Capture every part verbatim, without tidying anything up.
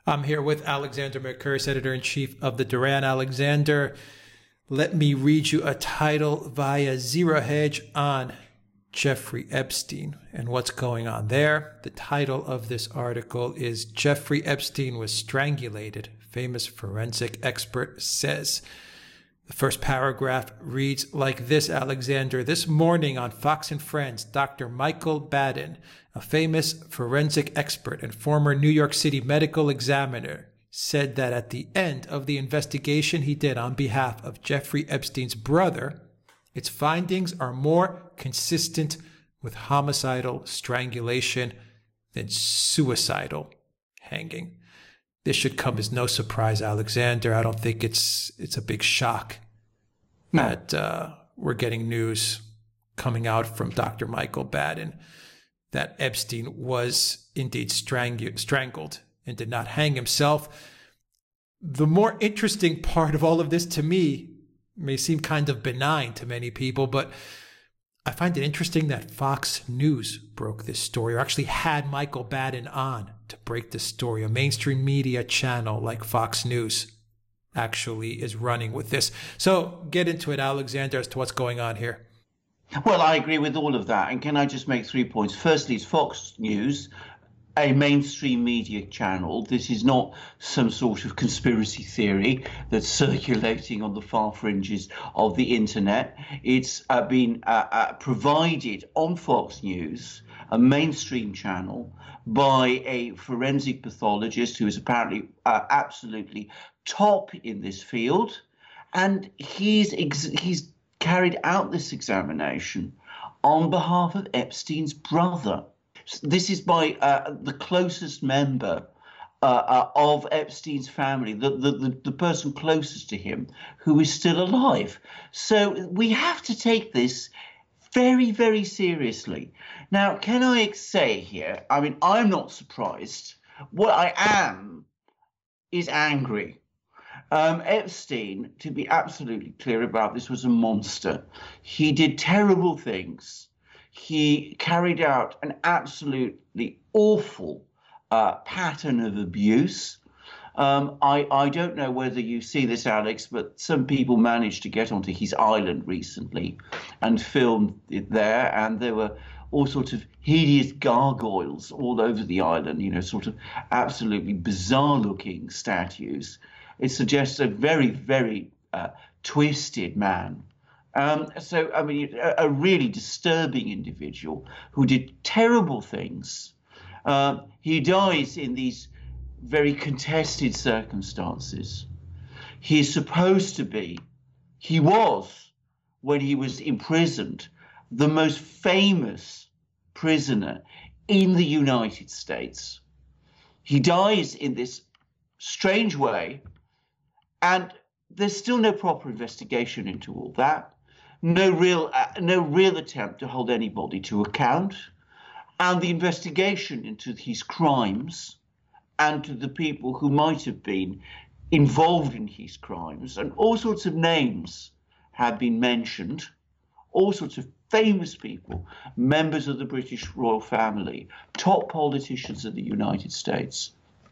I'm here with Alexander Mercouris, editor-in-chief of the Duran. Alexander, let me read you a title via Zero Hedge on Jeffrey Epstein and what's going on there. The title of this article is Jeffrey Epstein Was Strangulated, Famous Forensic Expert Says. The first paragraph reads like this, Alexander. This morning on Fox and Friends, Doctor Michael Baden, a famous forensic expert and former New York City medical examiner, said that at the end of the investigation he did on behalf of Jeffrey Epstein's brother, its findings are more consistent with homicidal strangulation than suicidal hanging. This should come as no surprise, Alexander. I don't think it's it's a big shock no. that uh, we're getting news coming out from Doctor Michael Baden that Epstein was indeed strangu- strangled and did not hang himself. The more interesting part of all of this to me may seem kind of benign to many people, but I find it interesting that Fox News broke this story, or actually had Michael Baden on to break this story. A mainstream media channel like Fox News actually is running with this. So get into it, Alexander, as to what's going on here. Well, I agree with all of that. And can I just make three points? Firstly, it's Fox News, a mainstream media channel. This is not some sort of conspiracy theory that's circulating on the far fringes of the internet. It's uh, been uh, uh, provided on Fox News, a mainstream channel, by a forensic pathologist who is apparently uh, absolutely top in this field. And he's ex- he's carried out this examination on behalf of Epstein's brother. This is by uh, the closest member uh, uh, of Epstein's family, the, the, the, the person closest to him, who is still alive. So we have to take this very, very seriously. Now, can I say here, I mean, I'm not surprised. What I am is angry. Um, Epstein, to be absolutely clear about this, was a monster. He did terrible things. He carried out an absolutely awful uh, pattern of abuse. Um, I, I don't know whether you see this, Alex, but some people managed to get onto his island recently and filmed it there, and there were all sorts of hideous gargoyles all over the island, you know, sort of absolutely bizarre-looking statues. It suggests a very, very uh, twisted man. Um, so, I mean, a, a really disturbing individual who did terrible things. Uh, he dies in these very contested circumstances. He is supposed to be, he was, when he was imprisoned, the most famous prisoner in the United States. He dies in this strange way, and there's still no proper investigation into all that. No real, uh, no real attempt to hold anybody to account, and the investigation into his crimes and to the people who might have been involved in his crimes, and all sorts of names have been mentioned, all sorts of famous people, members of the British royal family, top politicians of the United States.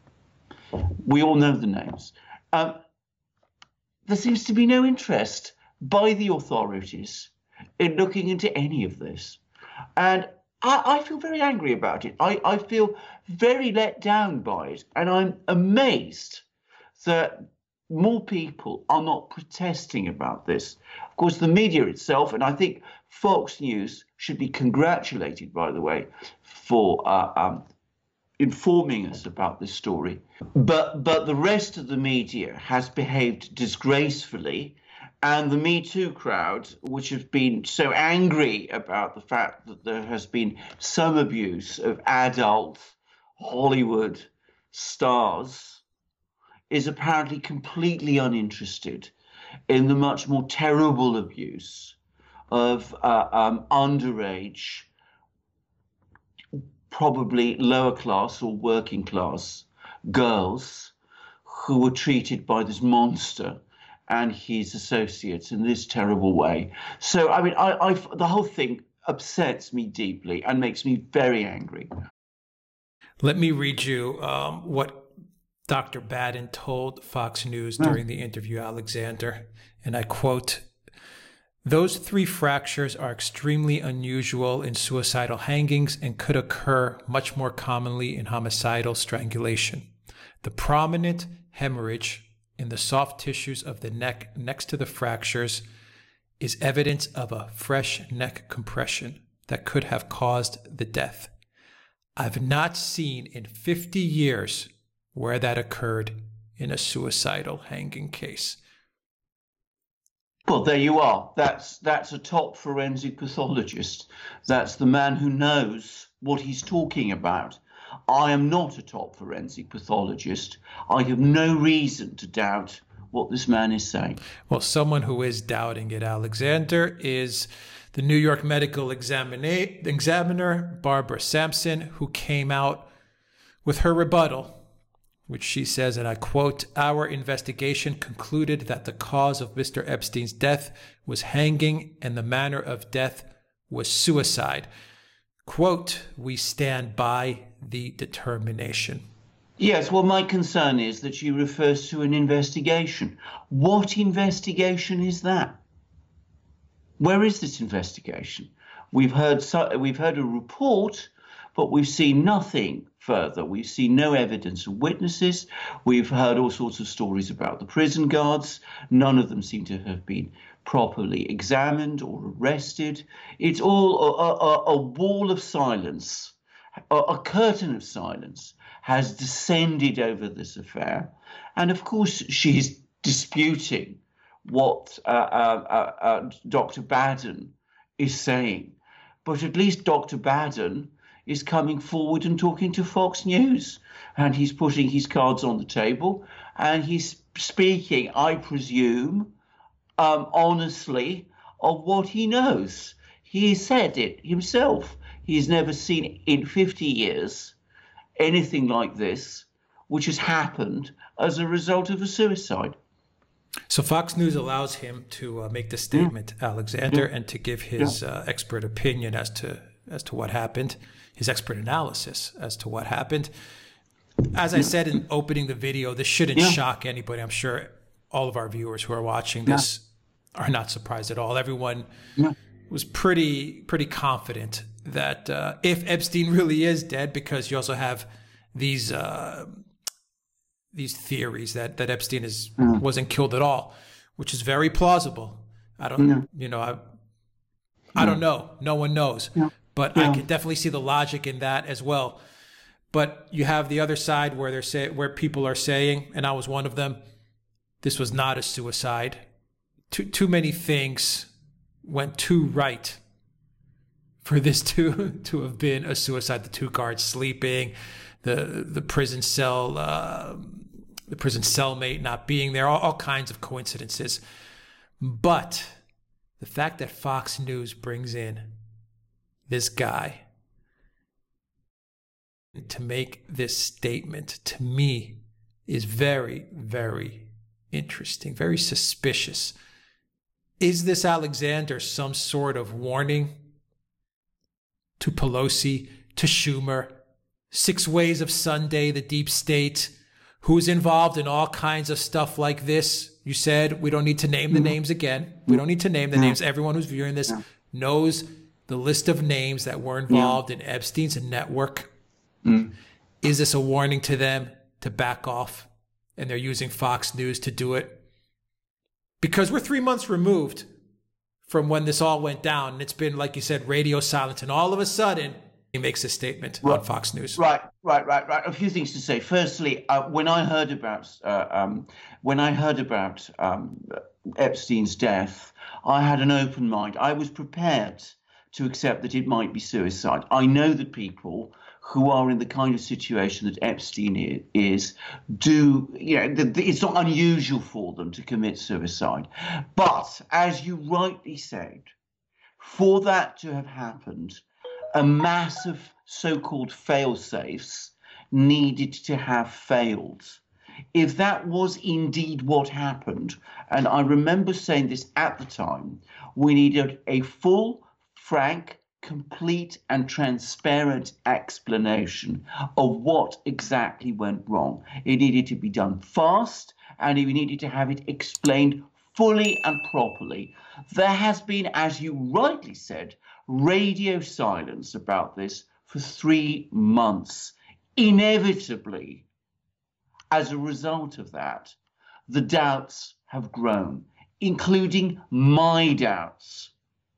We all know the names. Um, there seems to be no interest by the authorities in looking into any of this. And I, I feel very angry about it. I, I feel very let down by it. And I'm amazed that more people are not protesting about this. Of course, the media itself, and I think Fox News should be congratulated, by the way, for uh, um, informing us about this story. But, but the rest of the media has behaved disgracefully. And the Me Too crowd, which has been so angry about the fact that there has been some abuse of adult Hollywood stars, is apparently completely uninterested in the much more terrible abuse of uh, um, underage, probably lower class or working class girls who were treated by this monster and his associates in this terrible way. So, I mean, I, I, the whole thing upsets me deeply and makes me very angry. Let me read you um, what Doctor Baden told Fox News during the interview, Alexander, and I quote, "Those three fractures are extremely unusual in suicidal hangings and could occur much more commonly in homicidal strangulation. The prominent hemorrhage in the soft tissues of the neck next to the fractures is evidence of a fresh neck compression that could have caused the death. I've not seen in fifty years where that occurred in a suicidal hanging case." Well, there you are. That's that's a top forensic pathologist. That's the man who knows what he's talking about. I am not a top forensic pathologist. I have no reason to doubt what this man is saying. Well, someone who is doubting it, Alexander, is the New York Medical Examina- Examiner, Barbara Sampson, who came out with her rebuttal, which she says, and I quote, "Our investigation concluded that the cause of Mister Epstein's death was hanging and the manner of death was suicide. Quote, we stand by the determination." Yes, well, my concern is that she refers to an investigation. What investigation is that? Where is this investigation? We've heard so, we've heard a report, but we've seen nothing further. We've seen no evidence of witnesses. We've heard all sorts of stories about the prison guards. None of them seem to have been properly examined or arrested. It's all a, a, a wall of silence, a, a curtain of silence has descended over this affair. And of course, she's disputing what uh, uh, uh, Doctor Baden is saying. But at least Doctor Baden is coming forward and talking to Fox News, and he's putting his cards on the table, and he's speaking, I presume, um, honestly, of what he knows. He said it himself. He's never seen in fifty years anything like this, which has happened as a result of a suicide. So Fox News allows him to uh, make the statement, yeah. Alexander, yeah. and to give his yeah. uh, expert opinion as to as to what happened, his expert analysis as to what happened. As I said in opening the video, this shouldn't yeah. shock anybody. I'm sure all of our viewers who are watching this yeah. are not surprised at all. Everyone yeah. was pretty pretty confident that uh, if Epstein really is dead, because you also have these uh, these theories that that Epstein is mm. wasn't killed at all, which is very plausible. I don't, mm. you know, I I mm. don't know. No one knows, yeah. but yeah. I can definitely see the logic in that as well. But you have the other side where they're say where people are saying, and I was one of them, this was not a suicide. Too too many things went too right for this to to have been a suicide. The two guards sleeping, the the prison cell, uh, the prison cellmate not being there, all, all kinds of coincidences. But the fact that Fox News brings in this guy to make this statement, to me, is very, very interesting, very suspicious. Is this, Alexander, some sort of warning to Pelosi, to Schumer, Six Ways of Sunday, the deep state, who's involved in all kinds of stuff like this? You said we don't need to name the names again. We don't need to name the names. Everyone who's viewing this knows the list of names that were involved in Epstein's network. Mm. Is this a warning to them to back off? And they're using Fox News to do it? Because we're three months removed from when this all went down. And it's been, like you said, radio silence. And all of a sudden, he makes a statement right. on Fox News. Right, right, right, right. A few things to say. Firstly, uh, when I heard about uh, um, when I heard about um, Epstein's death, I had an open mind. I was prepared to accept that it might be suicide. I know that people who are in the kind of situation that Epstein is, do, you know, the, the, it's not unusual for them to commit suicide. But as you rightly said, for that to have happened, a massive so-called fail-safes needed to have failed. If that was indeed what happened, and I remember saying this at the time, we needed a full, frank, complete and transparent explanation of what exactly went wrong. It needed to be done fast, and we needed to have it explained fully and properly. There has been, as you rightly said, radio silence about this for three months. Inevitably, as a result of that, the doubts have grown, including my doubts.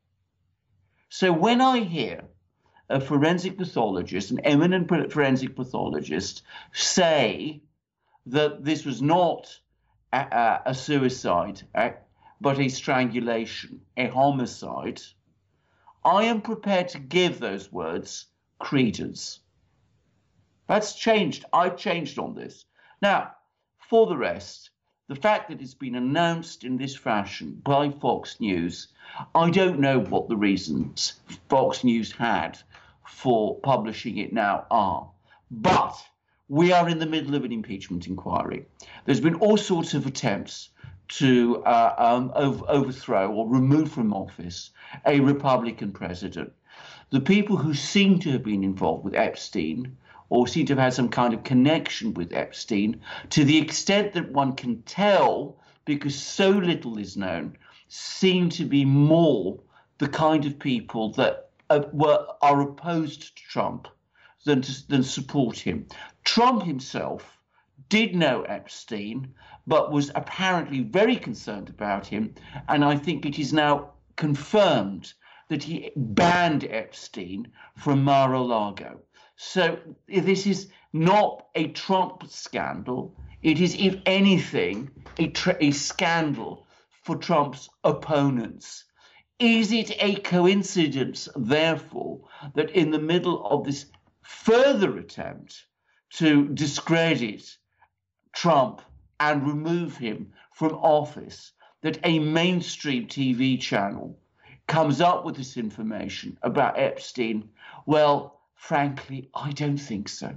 So when I hear a forensic pathologist, an eminent forensic pathologist, say that this was not a, a suicide, but a strangulation, a homicide, I am prepared to give those words credence. That's changed. I've changed on this. Now, for the rest, the fact that it's been announced in this fashion by Fox News, I don't know what the reasons Fox News had for publishing it now are. But we are in the middle of an impeachment inquiry. There's been all sorts of attempts to uh, um, over overthrow or remove from office a Republican president. The people who seem to have been involved with Epstein or seem to have had some kind of connection with Epstein, to the extent that one can tell, because so little is known, seem to be more the kind of people that uh, were are opposed to Trump than, to, than support him. Trump himself did know Epstein, but was apparently very concerned about him, and I think it is now confirmed that he banned Epstein from Mar-a-Lago. So this is not a Trump scandal. It is, if anything, a, a scandal for Trump's opponents. Is it a coincidence, therefore, that in the middle of this further attempt to discredit Trump and remove him from office, that a mainstream T V channel comes up with this information about Epstein? Well, frankly, I don't think so.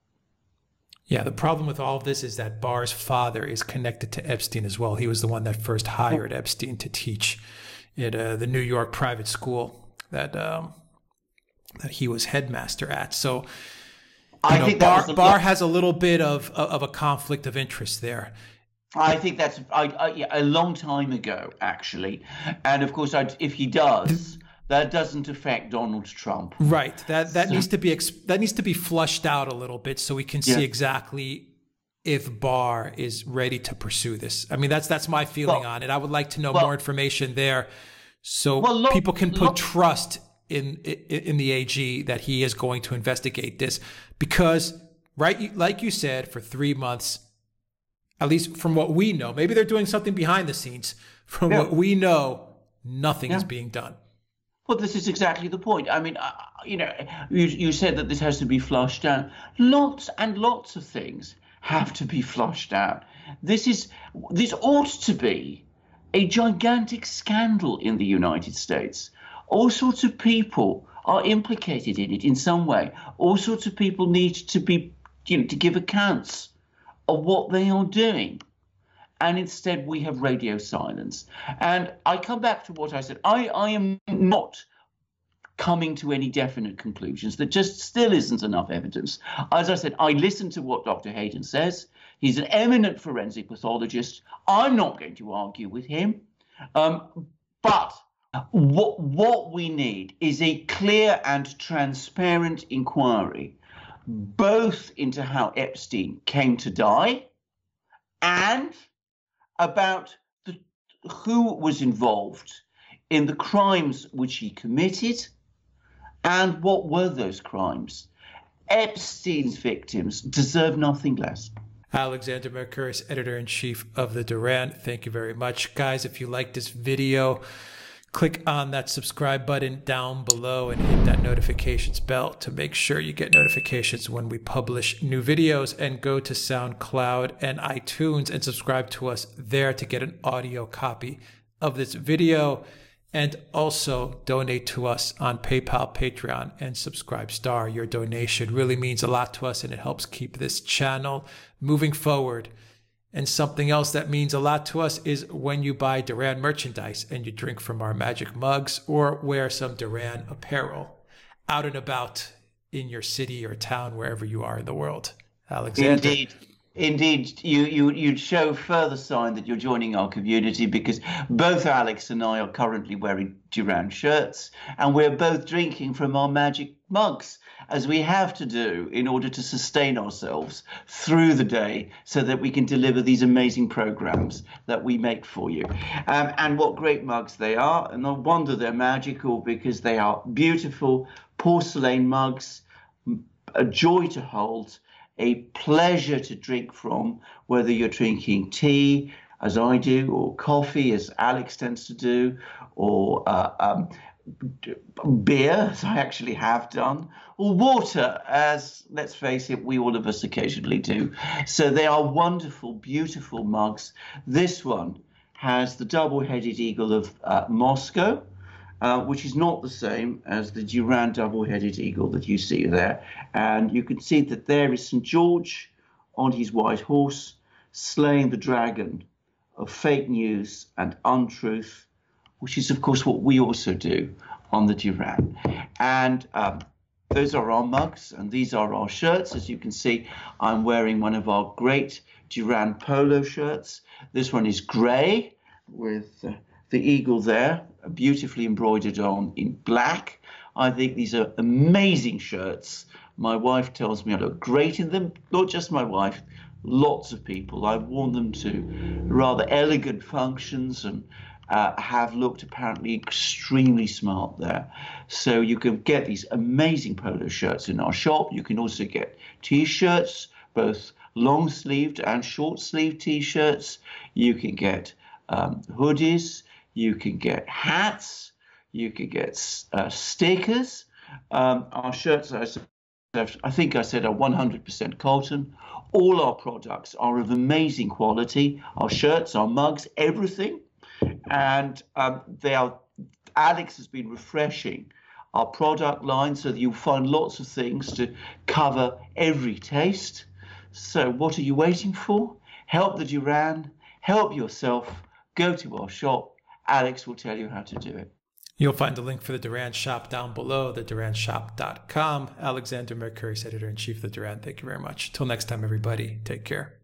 Yeah, the problem with all of this is that Barr's father is connected to Epstein as well. He was the one that first hired Epstein to teach at uh, the New York private school that um, that he was headmaster at. So, I know, think Barr, a, Barr has a little bit of of a conflict of interest there. I think that's I, I, yeah, a long time ago, actually. And of course, I'd, if he does, that doesn't affect Donald Trump. Right. That that so, needs to be that needs to be flushed out a little bit so we can see yeah. exactly if Barr is ready to pursue this. I mean, that's that's my feeling well, on it. I would like to know well, more information there, so well, look, people can put look, trust in, in in the A G that he is going to investigate this. Because, right, like you said, for three months, at least from what we know, maybe they're doing something behind the scenes. From yeah. what we know, nothing yeah. is being done. Well, this is exactly the point. I mean, uh, you know, you, you said that this has to be flushed out. Lots and lots of things have to be flushed out. This is this ought to be a gigantic scandal in the United States. All sorts of people are implicated in it in some way. All sorts of people need to be, you know, to give accounts of what they are doing. And instead we have radio silence. And I come back to what I said. I, I am not coming to any definite conclusions. There just still isn't enough evidence. As I said, I listen to what Doctor Hayden says. He's an eminent forensic pathologist. I'm not going to argue with him. Um, but what, what we need is a clear and transparent inquiry, both into how Epstein came to die and about the, who was involved in the crimes which he committed and what were those crimes. Epstein's victims deserve nothing less. Alexander Mercouris, editor-in-chief of The Duran, thank you very much. Guys, if you like this video, click on that subscribe button down below and hit that notifications bell to make sure you get notifications when we publish new videos, and go to SoundCloud and iTunes and subscribe to us there to get an audio copy of this video, and also donate to us on PayPal, Patreon, and Subscribestar. Your donation really means a lot to us and it helps keep this channel moving forward. And something else that means a lot to us is when you buy Duran merchandise and you drink from our magic mugs or wear some Duran apparel. out and about in your city or town, wherever you are in the world. Alexander. Indeed. Indeed, you, you, you'd show further sign that you're joining our community, because both Alex and I are currently wearing Durand shirts, and we're both drinking from our magic mugs, as we have to do in order to sustain ourselves through the day so that we can deliver these amazing programs that we make for you. Um, and what great mugs they are, and no wonder they're magical, because they are beautiful porcelain mugs, a joy to hold, a pleasure to drink from, whether you're drinking tea, as I do, or coffee, as Alex tends to do, or uh, um, beer, as I actually have done, or water, as, let's face it, we all of us occasionally do. So they are wonderful, beautiful mugs. This one has the double-headed eagle of uh, Moscow, Uh, which is not the same as the Durand double-headed eagle that you see there. And you can see that there is Saint George on his white horse, slaying the dragon of fake news and untruth, which is, of course, what we also do on the Durand. And um, those are our mugs, and these are our shirts. As you can see, I'm wearing one of our great Durand polo shirts. This one is grey with uh, the eagle there, beautifully embroidered on in black. I think these are amazing shirts. My wife tells me I look great in them. Not just my wife, lots of people. I've worn them to rather elegant functions and uh, have looked apparently extremely smart there. So you can get these amazing polo shirts in our shop. You can also get t-shirts, both long-sleeved and short-sleeved t-shirts. You can get um, hoodies. You can get hats, you can get uh, stickers. Um, our shirts, I think I said, are one hundred percent cotton. All our products are of amazing quality. Our shirts, our mugs, everything. And um, they are, Alex has been refreshing our product line so that you'll find lots of things to cover every taste. So what are you waiting for? Help the Durand, help yourself, go to our shop. Alex will tell you how to do it. You'll find the link for the Durand shop down below, the durand shop dot com. Alexander Mercouris, editor-in-chief of the Durand. Thank you very much. Till next time, everybody. Take care.